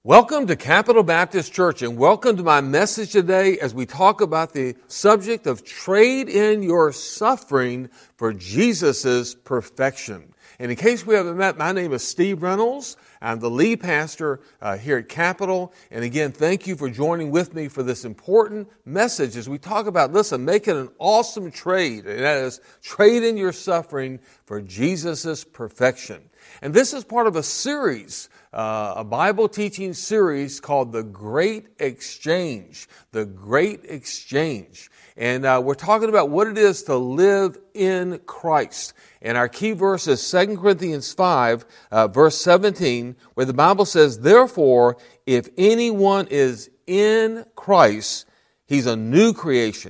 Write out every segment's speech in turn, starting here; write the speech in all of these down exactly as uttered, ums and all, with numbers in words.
Welcome to Capital Baptist Church, and welcome to my message today as we talk about the subject of trade in your suffering for Jesus' perfection. And in case we haven't met, my name is Steve Reynolds. I'm the lead pastor uh, here at Capital. And again, thank you for joining with me for this important message as we talk about, listen, making an awesome trade. And that is trade in your suffering for Jesus' perfection. And this is part of a series, uh, a Bible teaching series called The Great Exchange. The Great Exchange. And uh, we're talking about what it is to live in Christ. And our key verse is Second Corinthians five, uh, verse seventeen, where the Bible says, "Therefore, if anyone is in Christ, he's a new creation.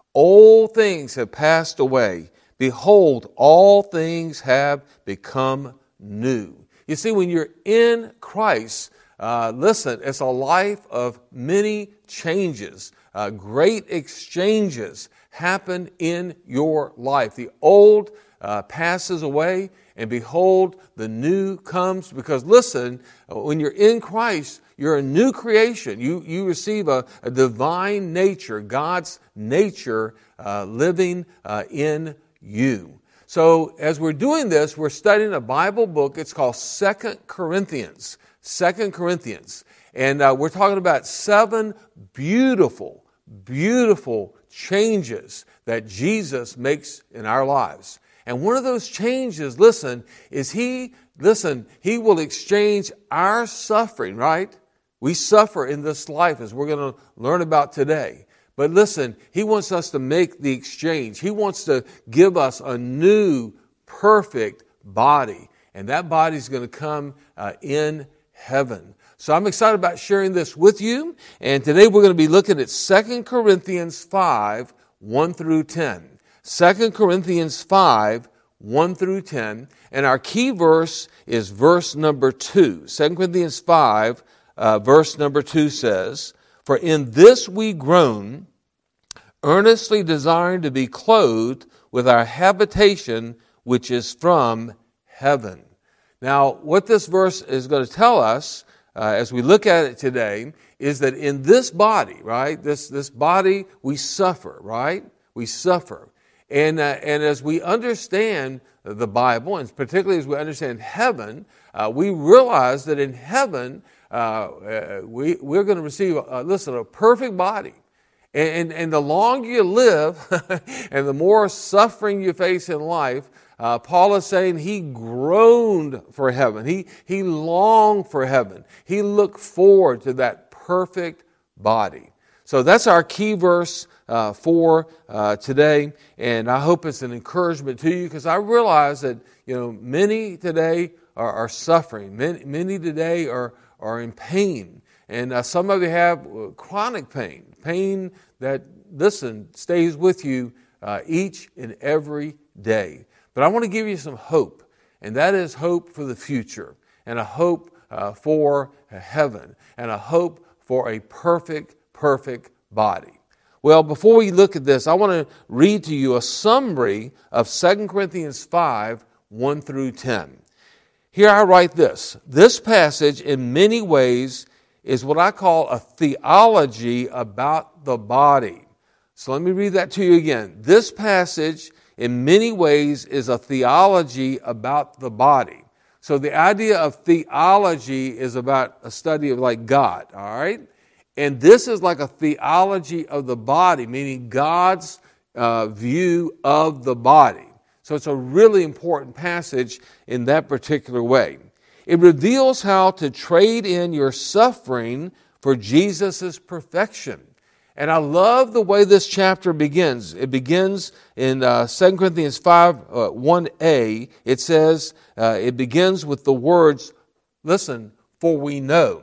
Old things have passed away. Behold, all things have become new." You see, when you're in Christ, uh, listen, it's a life of many changes. Uh, great exchanges happen in your life. The old uh, passes away, and behold, the new comes. Because listen, when you're in Christ, you're a new creation. You you receive a, a divine nature, God's nature uh, living uh, in you. So as we're doing this, we're studying a Bible book. It's called Second Corinthians. Second Corinthians. And uh, we're talking about seven beautiful, beautiful changes that Jesus makes in our lives. And one of those changes, listen, is He, listen, He will exchange our suffering, right? We suffer in this life, as we're going to learn about today. But listen, He wants us to make the exchange. He wants to give us a new, perfect body. And that body is going to come uh, in heaven. So I'm excited about sharing this with you. And today we're going to be looking at Second Corinthians five, one through ten. Second Corinthians five, one through ten. And our key verse is verse number two. Second Corinthians five, uh, verse number two says, "For in this we groan, earnestly desiring to be clothed with our habitation, which is from heaven." Now, what this verse is going to tell us, uh, as we look at it today, is that in this body, right, this, this body, we suffer, right? We suffer. And, uh, and as we understand the Bible, and particularly as we understand heaven, uh, we realize that in heaven, uh, uh, we, we're going to receive, a, listen, a perfect body. And, and, and the longer you live, and the more suffering you face in life, Uh, Paul is saying he groaned for heaven. He, he longed for heaven. He looked forward to that perfect body. So that's our key verse uh, for uh, today. And I hope it's an encouragement to you, because I realize that, you know, many today are, are suffering. Many, many today are, are in pain. And uh, some of you have chronic pain. Pain that, listen, stays with you uh, each and every day. But I want to give you some hope, and that is hope for the future, and a hope uh, for heaven, and a hope for a perfect, perfect body. Well, before we look at this, I want to read to you a summary of Second Corinthians five, one through ten. Here I write this. This passage, in many ways, is what I call a theology about the body. So let me read that to you again. This passage, in many ways, is a theology about the body. So the idea of theology is about a study of like God, all right? And this is like a theology of the body, meaning God's uh, view of the body. So it's a really important passage in that particular way. It reveals how to trade in your suffering for Jesus' perfection. And I love the way this chapter begins. It begins in uh, Second Corinthians five, uh, one a. It says, uh, it begins with the words, listen, "For we know."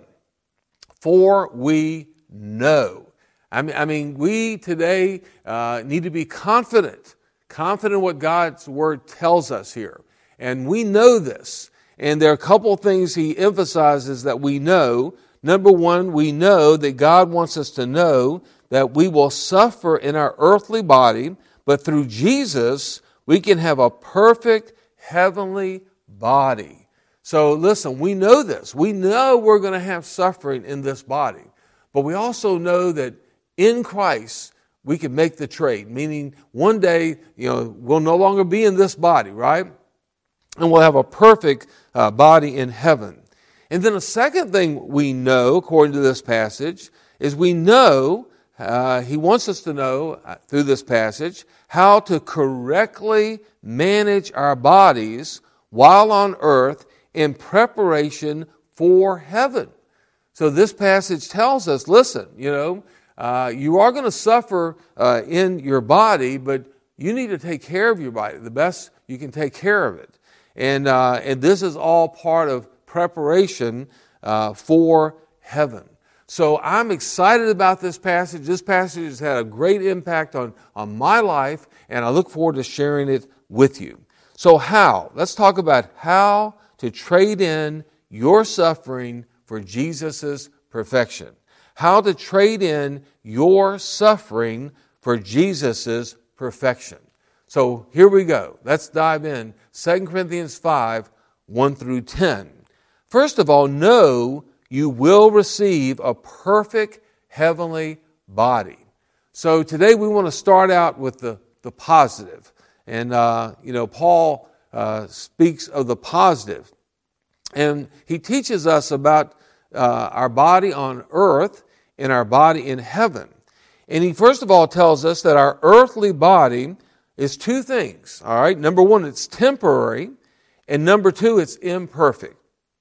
For we know. I mean, I mean we today uh, need to be confident, confident in what God's Word tells us here. And we know this. And there are a couple of things he emphasizes that we know. Number one, we know that God wants us to know that we will suffer in our earthly body, but through Jesus, we can have a perfect heavenly body. So listen, we know this. We know we're going to have suffering in this body. But we also know that in Christ, we can make the trade. Meaning one day, you know, we'll no longer be in this body, right? And we'll have a perfect uh, body in heaven. And then a second thing we know, according to this passage, is we know, uh, he wants us to know uh, through this passage, how to correctly manage our bodies while on earth in preparation for heaven. So this passage tells us, listen, you know, uh, you are going to suffer uh, in your body, but you need to take care of your body the best you can take care of it. And uh, and this is all part of preparation uh, for heaven. So I'm excited about this passage. This passage has had a great impact on, on my life, and I look forward to sharing it with you. So how? Let's talk about how to trade in your suffering for Jesus' perfection. How to trade in your suffering for Jesus' perfection. So here we go. Let's dive in. Second Corinthians five, one through ten. First of all, know you will receive a perfect heavenly body. So today we want to start out with the, the positive. And, uh, you know, Paul uh, speaks of the positive. And he teaches us about uh, our body on earth and our body in heaven. And he first of all tells us that our earthly body is two things, all right? Number one, it's temporary, and number two, it's imperfect.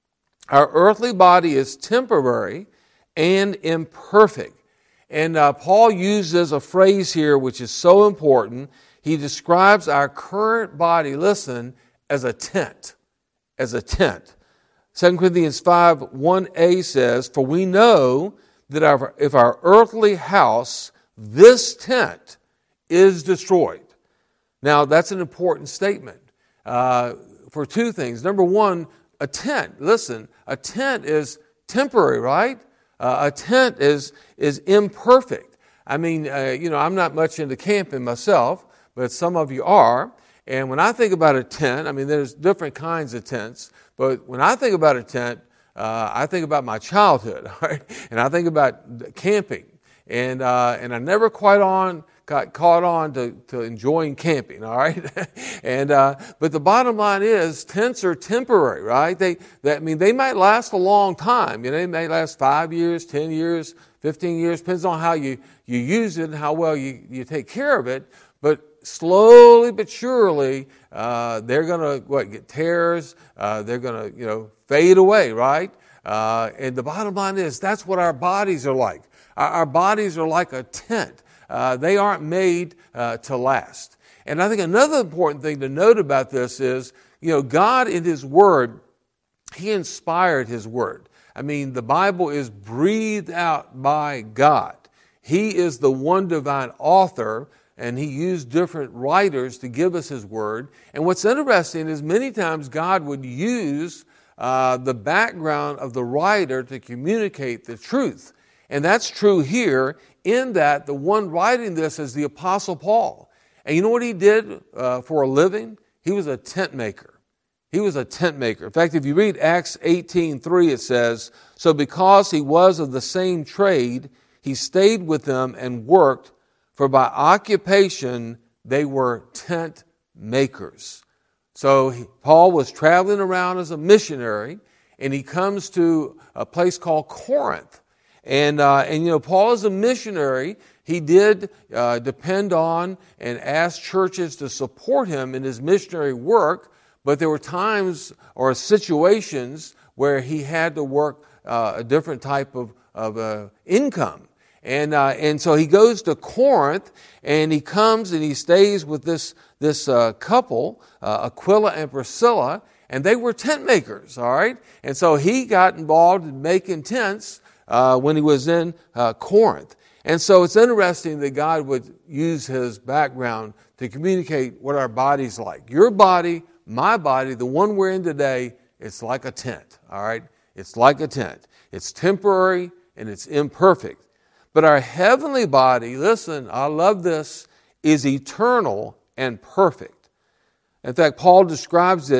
Our earthly body is temporary and imperfect. And uh, Paul uses a phrase here which is so important. He describes our current body, listen, as a tent, as a tent. Second Corinthians five, one a says, for we know that our, if our earthly house, this tent, is destroyed. Now, that's an important statement uh, for two things. Number one, a tent. Listen, a tent is temporary, right? Uh, a tent is is imperfect. I mean, uh, you know, I'm not much into camping myself, but some of you are. And when I think about a tent, I mean, there's different kinds of tents. But when I think about a tent, uh, I think about my childhood, right? And I think about camping. And uh, and I never quite on got caught on to, to enjoying camping, all right? and uh, but the bottom line is tents are temporary, right? They, that I mean they might last a long time. You know, they may last five years, ten years, fifteen years, depends on how you, you use it and how well you, you take care of it. But slowly but surely, uh, they're going to what get tears. Uh, they're going to you know fade away, right? Uh, and the bottom line is that's what our bodies are like. Our, our bodies are like a tent. Uh, they aren't made uh, to last. And I think another important thing to note about this is, you know, God in His Word, He inspired His Word. I mean, the Bible is breathed out by God. He is the one divine author, and He used different writers to give us His Word. And what's interesting is many times God would use uh, the background of the writer to communicate the truth. And that's true here in that the one writing this is the Apostle Paul. And you know what he did uh, for a living? He was a tent maker. He was a tent maker. In fact, if you read Acts eighteen three, it says, so because he was of the same trade, he stayed with them and worked, for by occupation they were tent makers. So he, Paul was traveling around as a missionary, and he comes to a place called Corinth. And, uh, and you know, Paul is a missionary. He did uh, depend on and ask churches to support him in his missionary work, but there were times or situations where he had to work uh, a different type of, of uh, income. And uh, and so he goes to Corinth, and he comes and he stays with this, this uh, couple, uh, Aquila and Priscilla, and they were tent makers, all right? And so he got involved in making tents Uh, when he was in uh, Corinth. And so it's interesting that God would use his background to communicate what our body's like. Your body, my body, the one we're in today, it's like a tent, all right? It's like a tent. It's temporary and it's imperfect. But our heavenly body, listen, I love this, is eternal and perfect. In fact, Paul describes it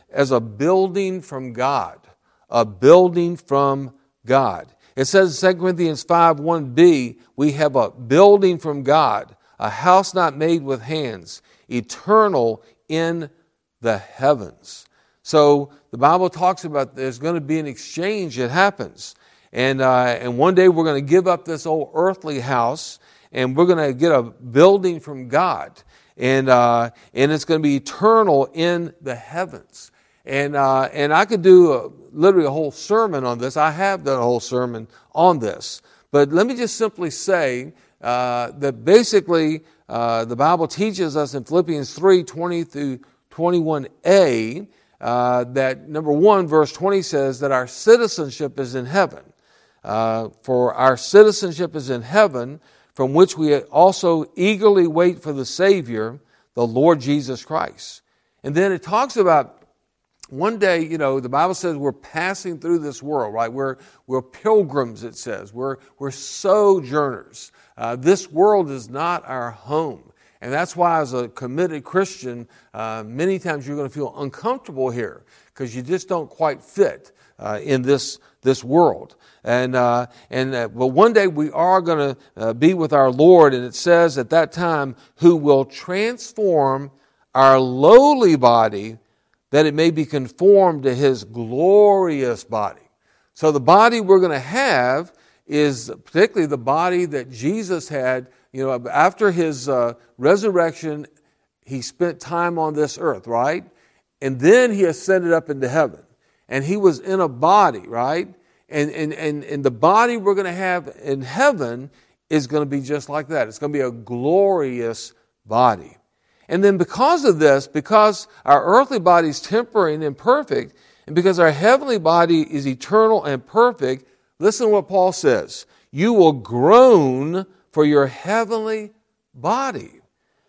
as a building from God. A building from God. It says in Second Corinthians five one b, we have a building from God, a house not made with hands, eternal in the heavens. So the Bible talks about there's going to be an exchange that happens. And, uh, and one day we're going to give up this old earthly house, and we're going to get a building from God. And, uh, and it's going to be eternal in the heavens. And uh, and I could do a, literally a whole sermon on this. I have done a whole sermon on this. But let me just simply say uh, that basically uh, the Bible teaches us in Philippians three twenty through twenty-one a uh, that number one, verse twenty says that our citizenship is in heaven. Uh, for our citizenship is in heaven, from which we also eagerly wait for the Savior, the Lord Jesus Christ. And then it talks about one day, you know, the Bible says we're passing through this world, right? We're, we're pilgrims, it says. We're, we're sojourners. Uh, this world is not our home. And that's why as a committed Christian, uh, many times you're going to feel uncomfortable here because you just don't quite fit uh, in this, this world. And, uh, and uh, well, one day we are going to uh, be with our Lord, and it says at that time, who will transform our lowly body that it may be conformed to His glorious body. So the body we're going to have is particularly the body that Jesus had. You know, after His uh, resurrection, He spent time on this earth, right? And then He ascended up into heaven. And He was in a body, right? And, and, and, and the body we're going to have in heaven is going to be just like that. It's going to be a glorious body. And then because of this, because our earthly body is temporary and imperfect, and because our heavenly body is eternal and perfect, listen to what Paul says. You will groan for your heavenly body.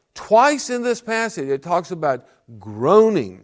Twice in this passage, it talks about groaning.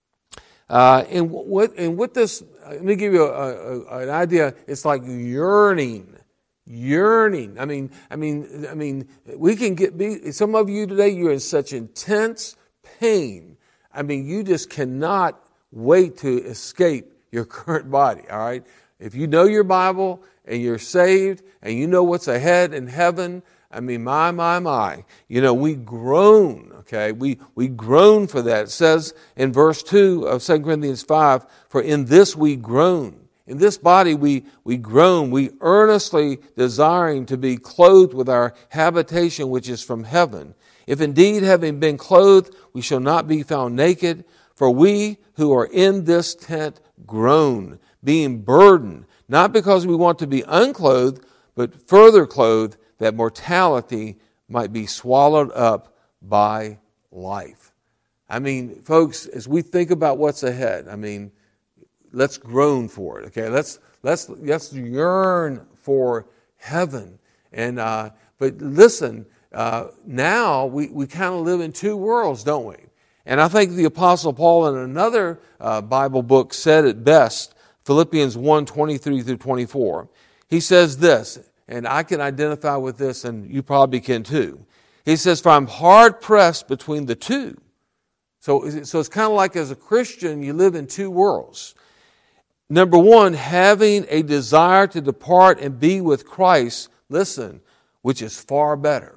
Uh, and what and what this, let me give you a, a, an idea. It's like yearning. Yearning. I mean, I mean, I mean, we can get, be, some of you today, you're in such intense pain. I mean, you just cannot wait to escape your current body, all right? If you know your Bible and you're saved and you know what's ahead in heaven, I mean, my, my, my, you know, we groan, okay? We, we groan for that. It says in verse two of Second Corinthians five, for in this we groan. In this body we, we groan, we earnestly desiring to be clothed with our habitation which is from heaven. If indeed having been clothed, we shall not be found naked, for we who are in this tent groan, being burdened, not because we want to be unclothed, but further clothed, that mortality might be swallowed up by life. I mean, folks, as we think about what's ahead, I mean, let's groan for it, okay? Let's let's let's yearn for heaven. And uh, but listen, uh, now we, we kind of live in two worlds, don't we? And I think the Apostle Paul in another uh, Bible book said it best, Philippians one, twenty-three through twenty-four. He says this, and I can identify with this, and you probably can too. He says, for I'm hard pressed between the two. So, so it's kind of like as a Christian, you live in two worlds. Number one, having a desire to depart and be with Christ, listen, which is far better.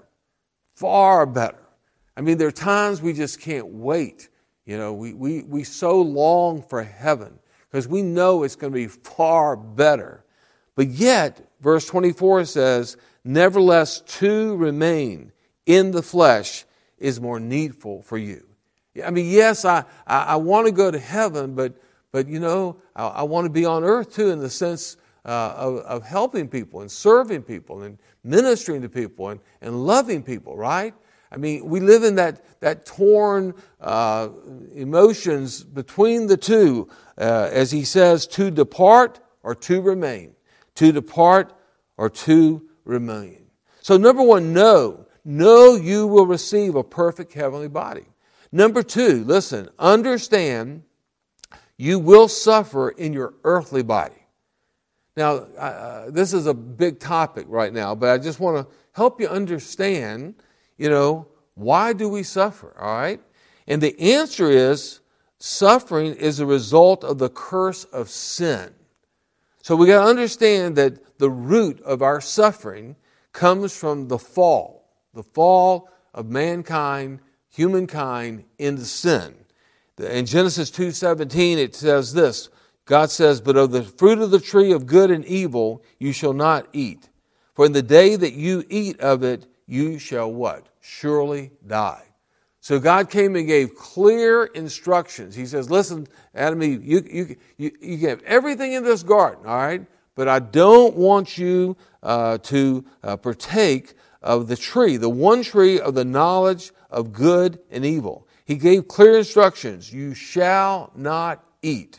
Far better. I mean, there are times we just can't wait. You know, we, we, we so long for heaven because we know it's going to be far better. But yet, verse twenty-four says, nevertheless, to remain in the flesh is more needful for you. I mean, yes, I, I, I want to go to heaven, but But, you know, I, I want to be on earth, too, in the sense uh, of, of helping people and serving people and ministering to people and, and loving people, right? I mean, we live in that, that torn uh, emotions between the two, uh, as he says, to depart or to remain. To depart or to remain. So, number one, know. Know you will receive a perfect heavenly body. Number two, listen, understand you will suffer in your earthly body. Now, uh, this is a big topic right now, but I just want to help you understand, you know, why do we suffer, all right? And the answer is suffering is a result of the curse of sin. So we got to understand that the root of our suffering comes from the fall, the fall of mankind, humankind into sin. In Genesis two seventeen it says this, God says, "But of the fruit of the tree of good and evil you shall not eat. For in the day that you eat of it, you shall" what? "Surely die." So God came and gave clear instructions. He says, listen, Adam and Eve, you, you, you, you can have everything in this garden, all right? But I don't want you uh, to uh, partake of the tree, the one tree of the knowledge of good and evil. He gave clear instructions. You shall not eat.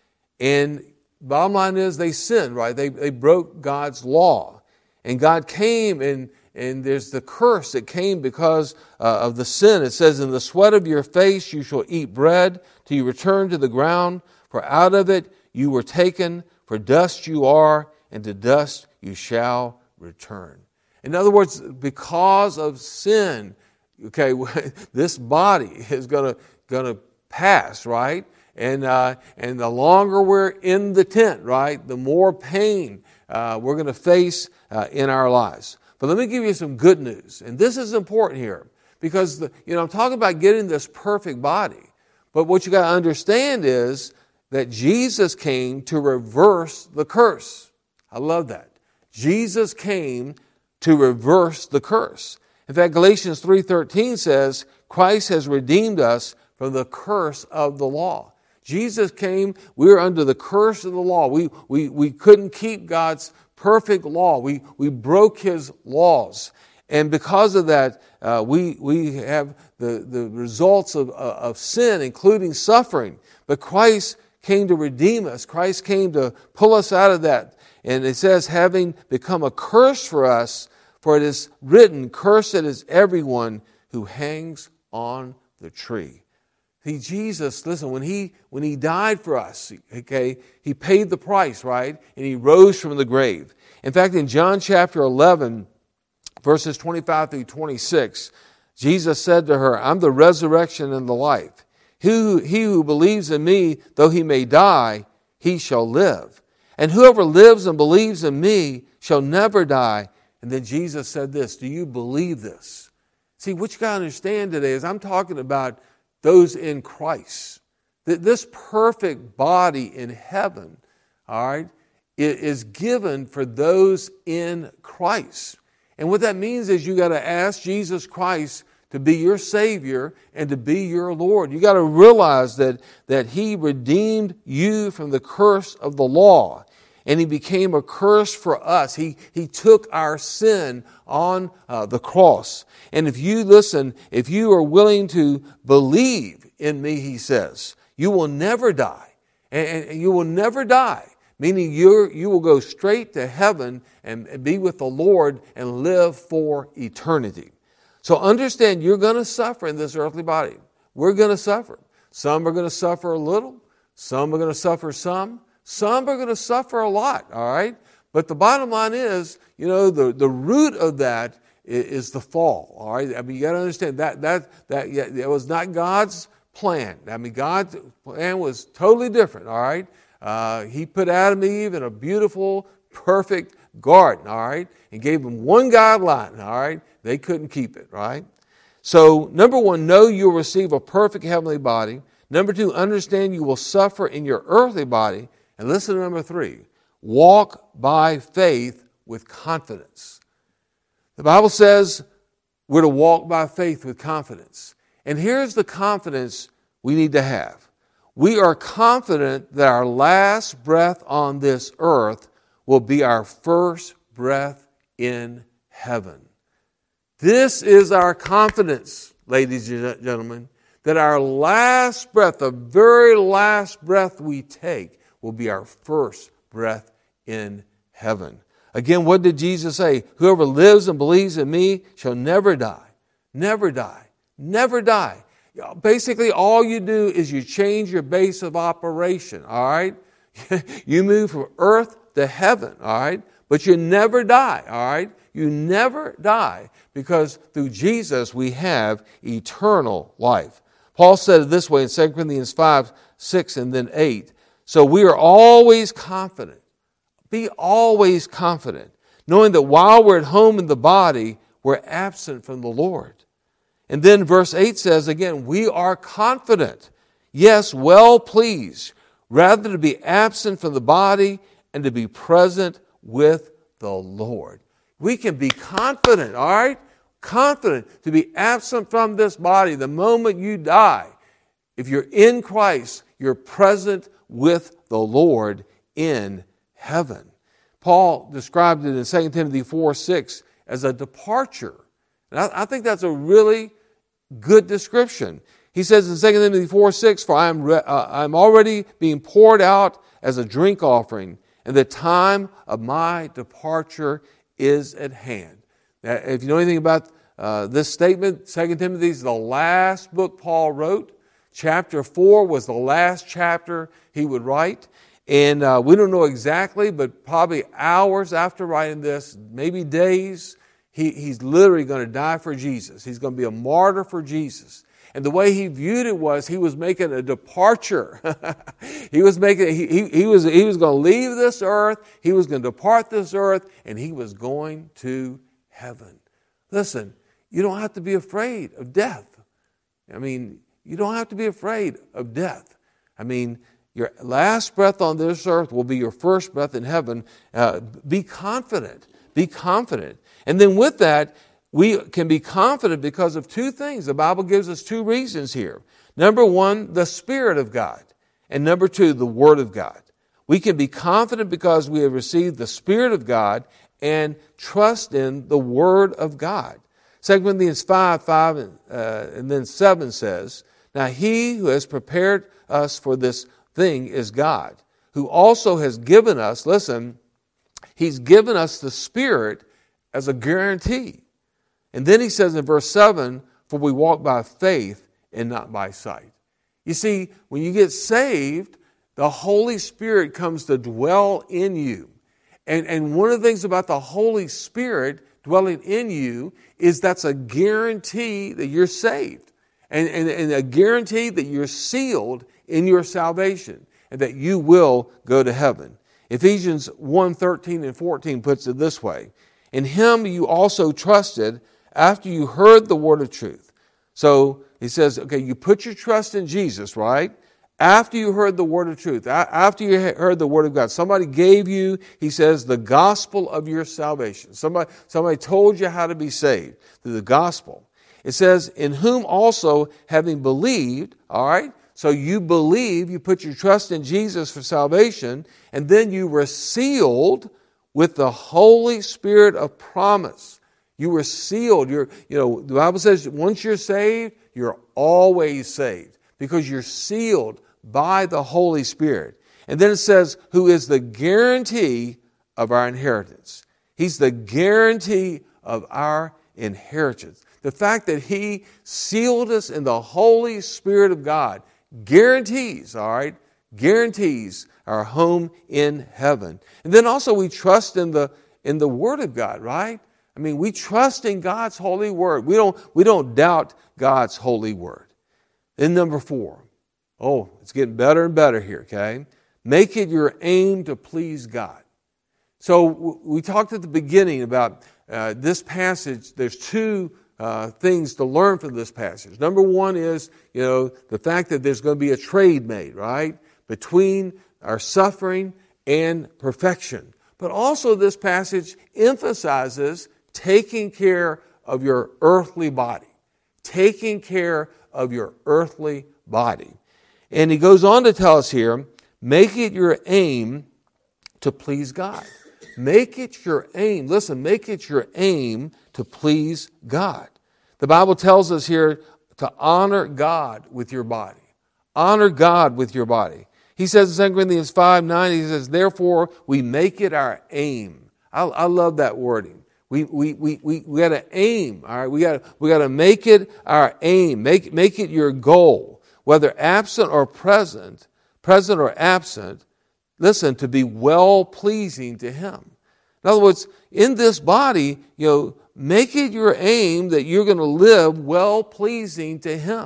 And bottom line is they sinned, right? They, they broke God's law. And God came and And there's the curse that came because uh, of the sin. It says, "In the sweat of your face you shall eat bread till you return to the ground. For out of it you were taken. For dust you are, and to dust you shall return." In other words, because of sin, okay, this body is gonna gonna pass, right? And uh, and the longer we're in the tent, right, the more pain uh, we're going to face uh, in our lives. But let me give you some good news. And this is important here because, the, you know, I'm talking about getting this perfect body. But what you got to understand is that Jesus came to reverse the curse. I love that. Jesus came to reverse the curse. In fact, Galatians three thirteen says, "Christ has redeemed us from the curse of the law." Jesus came, we were under the curse of the law. We, we, we couldn't keep God's perfect law. We, we broke His laws. And because of that, uh, we, we have the, the results of, of sin, including suffering. But Christ came to redeem us. Christ came to pull us out of that. And it says, having become a curse for us, for it is written, "Cursed is everyone who hangs on the tree." See, Jesus, listen, when he when he died for us, okay, He paid the price, right? And He rose from the grave. In fact, in John chapter eleven, verses twenty-five through twenty-six, Jesus said to her, "I'm the resurrection and the life. He who, he who believes in me, though he may die, he shall live. And whoever lives and believes in me shall never die." And then Jesus said this, do you believe this? See, what you got to understand today is I'm talking about those in Christ. This perfect body in heaven, all right, is given for those in Christ. And what that means is you got to ask Jesus Christ to be your Savior and to be your Lord. You got to realize that, that He redeemed you from the curse of the law. And He became a curse for us. He, he took our sin on uh, the cross. And if you listen, if you are willing to believe in me, He says, you will never die. And, and you will never die. Meaning you you will go straight to heaven and, and be with the Lord and live for eternity. So understand you're going to suffer in this earthly body. We're going to suffer. Some are going to suffer a little. Some are going to suffer some. Some are going to suffer a lot, all right? But the bottom line is, you know, the, the root of that is, is the fall, all right? I mean, you got to understand that that that yeah, it was not God's plan. I mean, God's plan was totally different, all right? Uh, he put Adam and Eve in a beautiful, perfect garden, all right? And gave them one guideline, all right? They couldn't keep it, right? So, number one, know you'll receive a perfect heavenly body. Number two, understand you will suffer in your earthly body. And listen to number three, walk by faith with confidence. The Bible says we're to walk by faith with confidence. And here's the confidence we need to have. We are confident that our last breath on this earth will be our first breath in heaven. This is our confidence, ladies and gentlemen, that our last breath, the very last breath we take, will be our first breath in heaven. Again, what did Jesus say? Whoever lives and believes in me shall never die. Never die. Never die. Basically, all you do is you change your base of operation, all right? You move from earth to heaven, all right? But you never die, all right? You never die because through Jesus we have eternal life. Paul said it this way in Second Corinthians five, six, and then eight. So we are always confident. Be always confident, knowing that while we're at home in the body, we're absent from the Lord. And then verse eight says again, we are confident, yes, well pleased, rather to be absent from the body and to be present with the Lord. We can be confident, all right? Confident to be absent from this body the moment you die. If you're in Christ, you're present with the Lord in heaven. Paul described it in Second Timothy four, six as a departure. And I, I think that's a really good description. He says in Second Timothy four, six, for I am re- uh, I'm already being poured out as a drink offering, and the time of my departure is at hand. Now, if you know anything about uh, this statement, Second Timothy is the last book Paul wrote. Chapter four was the last chapter he would write. And uh, we don't know exactly, but probably hours after writing this, maybe days, he, he's literally going to die for Jesus. He's going to be a martyr for Jesus. And the way he viewed it was he was making a departure. he was making he, he, he was he was going to leave this earth, he was going to depart this earth, and he was going to heaven. Listen, you don't have to be afraid of death. I mean, you don't have to be afraid of death. I mean, your last breath on this earth will be your first breath in heaven. Uh, be confident. Be confident. And then with that, we can be confident because of two things. The Bible gives us two reasons here. Number one, the Spirit of God. And number two, the Word of God. We can be confident because we have received the Spirit of God and trust in the Word of God. Second Corinthians five, five, uh, and then seven says, now he who has prepared us for this thing is God, who also has given us, listen, He's given us the Spirit as a guarantee. And then he says in verse seven, for we walk by faith and not by sight. You see, when you get saved, the Holy Spirit comes to dwell in you. And, and one of the things about the Holy Spirit dwelling in you is that's a guarantee that you're saved. And, and, and a guarantee that you're sealed in your salvation and that you will go to heaven. Ephesians one, thirteen and fourteen puts it this way. In Him you also trusted after you heard the word of truth. So he says, okay, you put your trust in Jesus, right? After you heard the word of truth, after you heard the word of God, somebody gave you, he says, the gospel of your salvation. Somebody, somebody told you how to be saved through the gospel. It says, in whom also having believed, all right? So you believe, you put your trust in Jesus for salvation, and then you were sealed with the Holy Spirit of promise. You were sealed. You're, you know, the Bible says once you're saved, you're always saved because you're sealed by the Holy Spirit. And then it says, who is the guarantee of our inheritance. He's the guarantee of our inheritance. The fact that He sealed us in the Holy Spirit of God guarantees, all right, guarantees our home in heaven. And then also we trust in the in the Word of God, right? I mean, we trust in God's holy Word. We don't we don't doubt God's holy Word. Then number four. Oh, it's getting better and better here, okay? Make it your aim to please God. So we talked at the beginning about uh, this passage. There's two Uh, things to learn from this passage. Number one is, you know, the fact that there's going to be a trade made, right, between our suffering and perfection. But also this passage emphasizes taking care of your earthly body. Taking care of your earthly body. And he goes on to tell us here, make it your aim to please God. Make it your aim. Listen, make it your aim to please God. The Bible tells us here to honor God with your body. Honor God with your body. He says in Second Corinthians five, nine, he says, therefore we make it our aim. I, I love that wording. We we we we, we got to aim. All right, we got we got to make it our aim. Make make it your goal, whether absent or present, present or absent. Listen, to be well pleasing to Him. In other words, in this body, you know, make it your aim that you're going to live well pleasing to Him.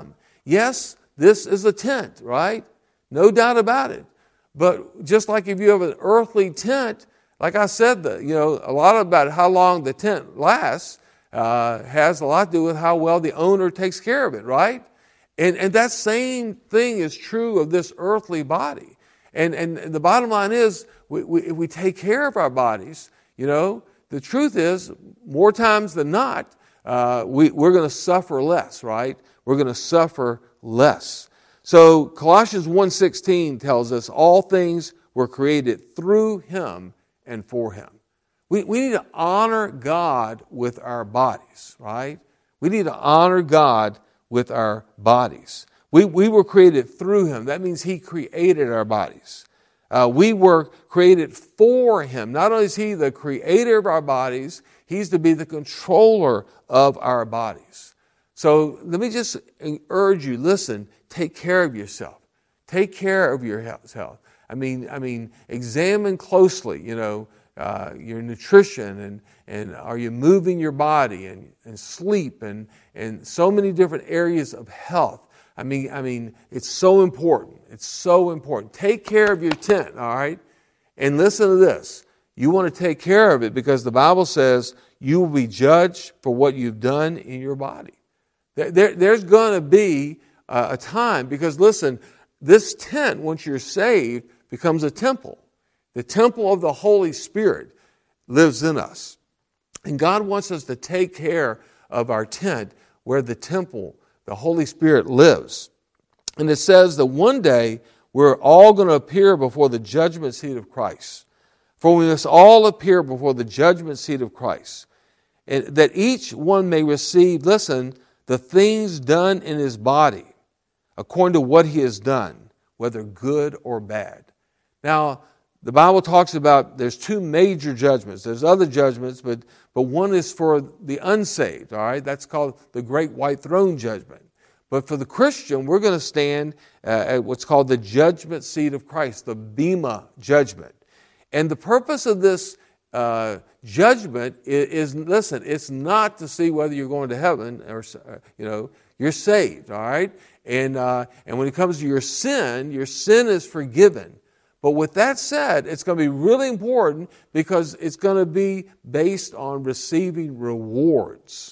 yes, this is a tent, right? No doubt about it. But just like if you have an earthly tent, like I said, the, you know, a lot about how long the tent lasts uh, has a lot to do with how well the owner takes care of it, right? And and that same thing is true of this earthly body. And and the bottom line is, we, we, if we take care of our bodies, you know, the truth is, more times than not, uh, we, we're going to suffer less, right? We're going to suffer less. So Colossians one sixteen tells us all things were created through Him and for Him. We, we need to honor God with our bodies, right? We need to honor God with our bodies. We, we were created through Him. That means He created our bodies. Uh, we were created for Him. Not only is He the creator of our bodies, He's to be the controller of our bodies. So let me just urge you, listen, take care of yourself. Take care of your health. I mean, I mean, examine closely, you know, uh, your nutrition and, and are you moving your body and, and sleep and, and so many different areas of health. I mean, I mean, it's so important. It's so important. Take care of your tent, all right? And listen to this. You want to take care of it because the Bible says you will be judged for what you've done in your body. There, there, there's going to be uh, a time because, listen, this tent, once you're saved, becomes a temple. The temple of the Holy Spirit lives in us. And God wants us to take care of our tent where the temple, the Holy Spirit lives. And it says that one day we're all going to appear before the judgment seat of Christ. For we must all appear before the judgment seat of Christ. And that each one may receive, listen, the things done in his body according to what he has done, whether good or bad. Now, the Bible talks about there's two major judgments. There's other judgments, but, but one is for the unsaved, all right? That's called the Great White Throne Judgment. But for the Christian, we're going to stand uh, at what's called the judgment seat of Christ, the Bema judgment. And the purpose of this uh, judgment is, is, listen, it's not to see whether you're going to heaven or, you know, you're saved, all right? And, uh, and when it comes to your sin, your sin is forgiven. But with that said, it's going to be really important because it's going to be based on receiving rewards.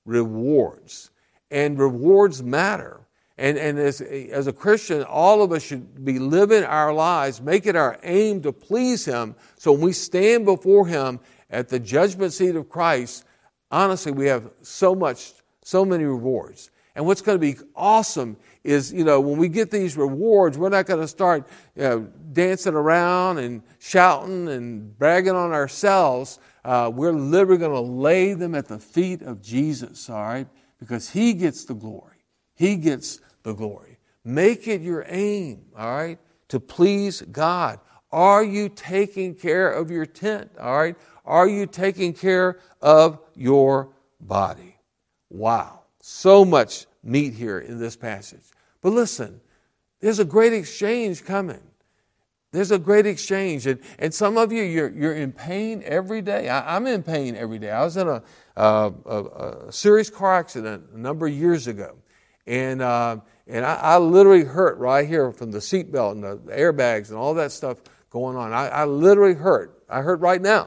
Rewards. And rewards matter. And, and as, as a Christian, all of us should be living our lives, make it our aim to please Him. So when we stand before Him at the judgment seat of Christ, honestly, we have so much, so many rewards. And what's going to be awesome is, you know, when we get these rewards, we're not going to start, you know, dancing around and shouting and bragging on ourselves. Uh, we're literally going to lay them at the feet of Jesus, all right? Because He gets the glory. He gets the glory. Make it your aim, all right, to please God. Are you taking care of your tent, all right? Are you taking care of your body? Wow. So much meat here in this passage. But listen, there's a great exchange coming. There's a great exchange. And, and some of you, you're, you're in pain every day. I, I'm in pain every day. I was in a, uh, a, a serious car accident a number of years ago. And, uh, and I, I literally hurt right here from the seatbelt and the airbags and all that stuff going on. I, I literally hurt. I hurt right now.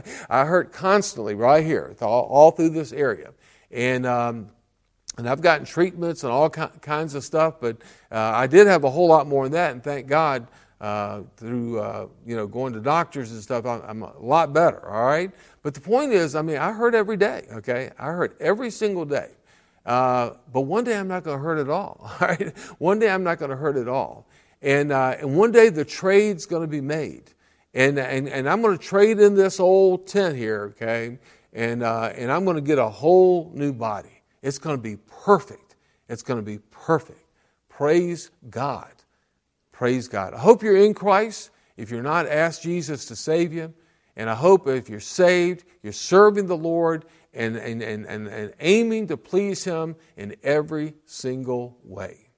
I hurt constantly right here, all, all through this area. And... Um, And I've gotten treatments and all kinds of stuff, but uh, I did have a whole lot more than that. And thank God, uh, through uh, you know going to doctors and stuff, I'm, I'm a lot better. All right. But the point is, I mean, I hurt every day. Okay, I hurt every single day. Uh, but one day I'm not going to hurt at all. All right. One day I'm not going to hurt at all. And uh, and one day the trade's going to be made, and and and I'm going to trade in this old tent here. Okay, and uh, and I'm going to get a whole new body. It's going to be perfect. It's going to be perfect. Praise God. Praise God. I hope you're in Christ. If you're not, ask Jesus to save you. And I hope if you're saved, you're serving the Lord and, and, and, and, and aiming to please Him in every single way.